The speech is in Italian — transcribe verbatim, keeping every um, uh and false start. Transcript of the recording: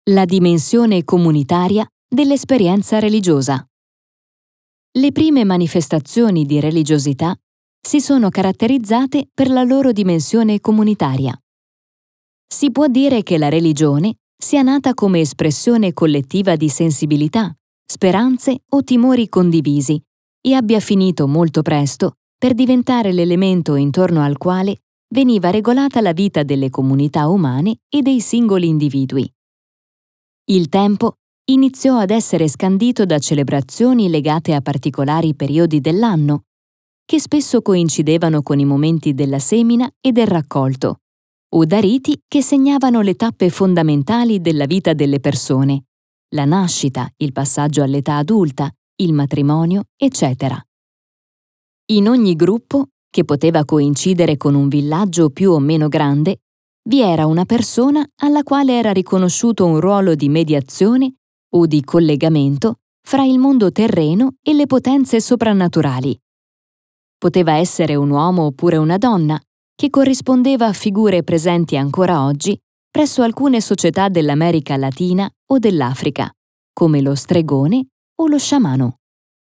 La dimensione comunitaria dell'esperienza religiosa. Le prime manifestazioni di religiosità si sono caratterizzate per la loro dimensione comunitaria. Si può dire che la religione sia nata come espressione collettiva di sensibilità, speranze o timori condivisi e abbia finito molto presto per diventare l'elemento intorno al quale veniva regolata la vita delle comunità umane e dei singoli individui. Il tempo iniziò ad essere scandito da celebrazioni legate a particolari periodi dell'anno, che spesso coincidevano con i momenti della semina e del raccolto, o da riti che segnavano le tappe fondamentali della vita delle persone, la nascita, il passaggio all'età adulta, il matrimonio, eccetera. In ogni gruppo, che poteva coincidere con un villaggio più o meno grande, vi era una persona alla quale era riconosciuto un ruolo di mediazione o di collegamento fra il mondo terreno e le potenze soprannaturali. Poteva essere un uomo oppure una donna, che corrispondeva a figure presenti ancora oggi presso alcune società dell'America Latina o dell'Africa, come lo stregone o lo sciamano.